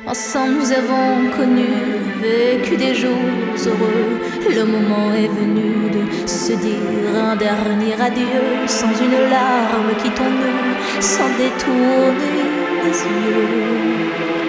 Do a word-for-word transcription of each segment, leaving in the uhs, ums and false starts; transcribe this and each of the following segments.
Ensemble nous avons connu, vécu des jours heureux. Le moment est venu de se dire un dernier adieu, sans une larme quittons-nous, sans détourner les yeux.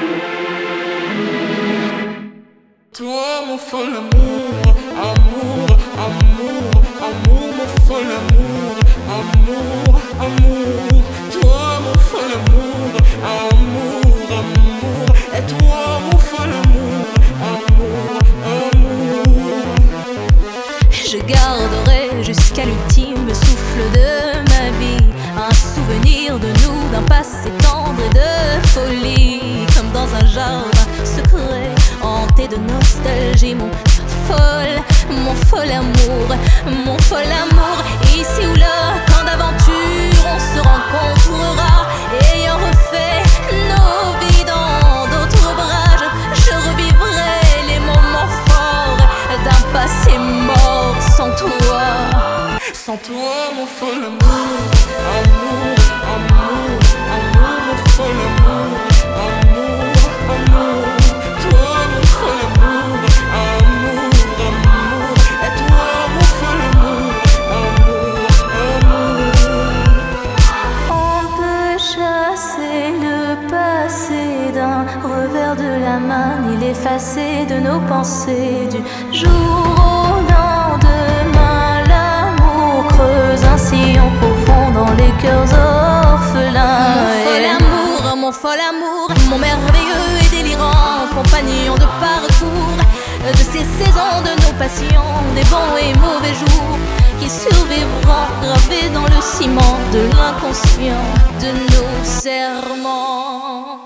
Toi mon fol amour, amour, amour, amour, mon fol amour, amour, amour. Toi mon fol amour, amour, amour. Et toi mon fol amour, amour, amour. Je garderai jusqu'à l'ultime souffle de ma vie un souvenir de nous, d'un passé tendre et de folie, comme dans un jardin secret hanté de nostalgie. Mon fol, mon fol amour, mon fol amour. Ici ou là, quand d'aventure on se rencontrera, ayant refait nos vies dans d'autres bras, je, je revivrai les moments forts d'un passé mort sans toi. Sans toi mon fol amour, amour, amour, amour, mon fol amour, amour, amour. Toi mon fol amour, amour, amour. Et toi mon fol amour, amour, amour. On peut chasser le passé d'un revers de la main, ni l'effacer de nos pensées. Du jour au lendemain, l'amour creuse un sillon profond dans les cœurs orphelins. Mon fol amour, mon fol amour, mon merveilleux et délirant compagnon de parcours, de ces saisons, de nos passions, des bons et mauvais jours qui survivront gravés dans le ciment de l'inconscient de nos serments.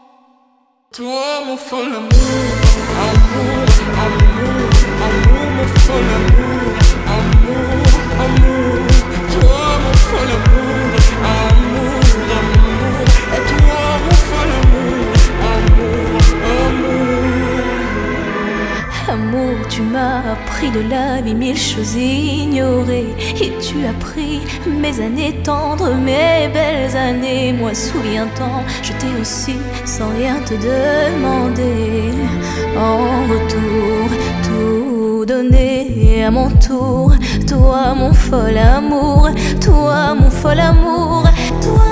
Toi mon fol amour, amour, amour, amour, mon fol amour, amour, amour. Toi mon fol amour, amour, amour. Et toi mon fol amour, amour, amour. Amour, tu m'as appris de la vie mille choses ignorées, et tu as pris mes années tendres, mes belles années. Moi, souviens-t'en, je t'ai aussi, sans rien te demander, en retour, tout donné à mon tour. Toi, mon fol amour, toi, mon fol amour, toi.